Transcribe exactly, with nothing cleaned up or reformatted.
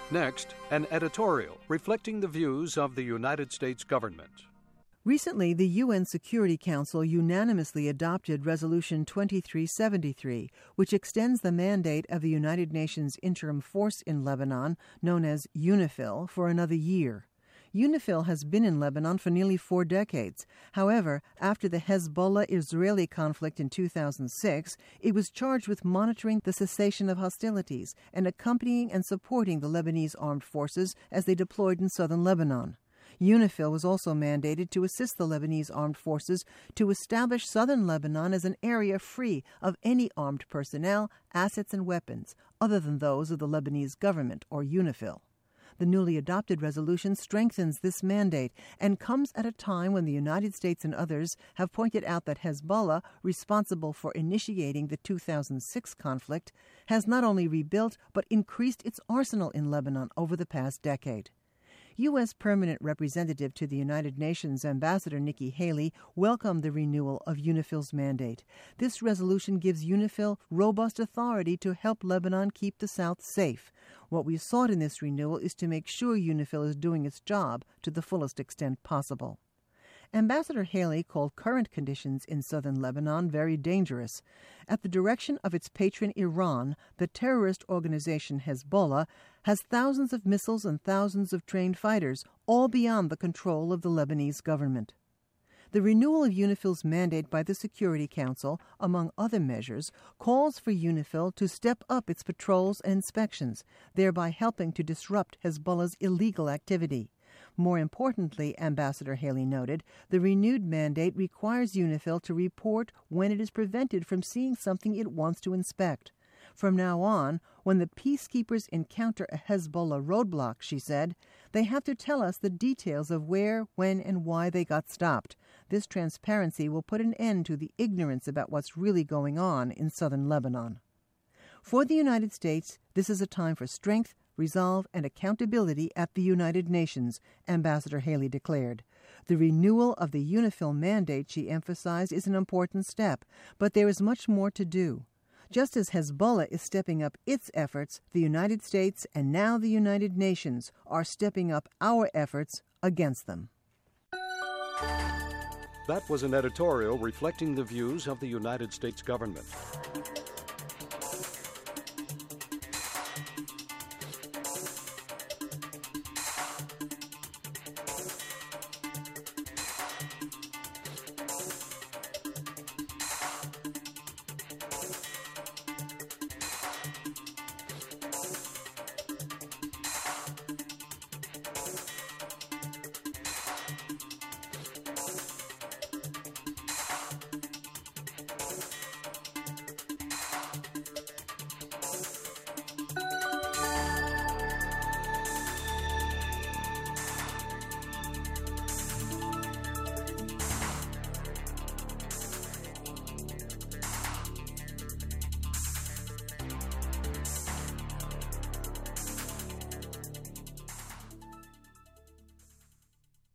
Next, an editorial reflecting the views of the United States government. Recently, the U N Security Council unanimously adopted Resolution twenty-three seventy-three, which extends the mandate of the United Nations Interim Force in Lebanon, known as UNIFIL, for another year. UNIFIL has been in Lebanon for nearly four decades. However, after the Hezbollah-Israeli conflict in two thousand six, it was charged with monitoring the cessation of hostilities and accompanying and supporting the Lebanese armed forces as they deployed in southern Lebanon. UNIFIL was also mandated to assist the Lebanese armed forces to establish southern Lebanon as an area free of any armed personnel, assets, and weapons, other than those of the Lebanese government, or UNIFIL. The newly adopted resolution strengthens this mandate and comes at a time when the United States and others have pointed out that Hezbollah, responsible for initiating the two thousand six conflict, has not only rebuilt but increased its arsenal in Lebanon over the past decade. U S Permanent Representative to the United Nations Ambassador Nikki Haley welcomed the renewal of UNIFIL's mandate. This resolution gives UNIFIL robust authority to help Lebanon keep the South safe. What we sought in this renewal is to make sure UNIFIL is doing its job to the fullest extent possible. Ambassador Haley called current conditions in southern Lebanon very dangerous. At the direction of its patron Iran, the terrorist organization Hezbollah has thousands of missiles and thousands of trained fighters, all beyond the control of the Lebanese government. The renewal of UNIFIL's mandate by the Security Council, among other measures, calls for UNIFIL to step up its patrols and inspections, thereby helping to disrupt Hezbollah's illegal activity. More importantly, Ambassador Haley noted, the renewed mandate requires UNIFIL to report when it is prevented from seeing something it wants to inspect. From now on, when the peacekeepers encounter a Hezbollah roadblock, she said, they have to tell us the details of where, when, and why they got stopped. This transparency will put an end to the ignorance about what's really going on in southern Lebanon. For the United States, this is a time for strength, resolve, and accountability at the United Nations, Ambassador Haley declared. The renewal of the UNIFIL mandate, she emphasized, is an important step, but there is much more to do. Just as Hezbollah is stepping up its efforts, the United States and now the United Nations are stepping up our efforts against them. That was an editorial reflecting the views of the United States government.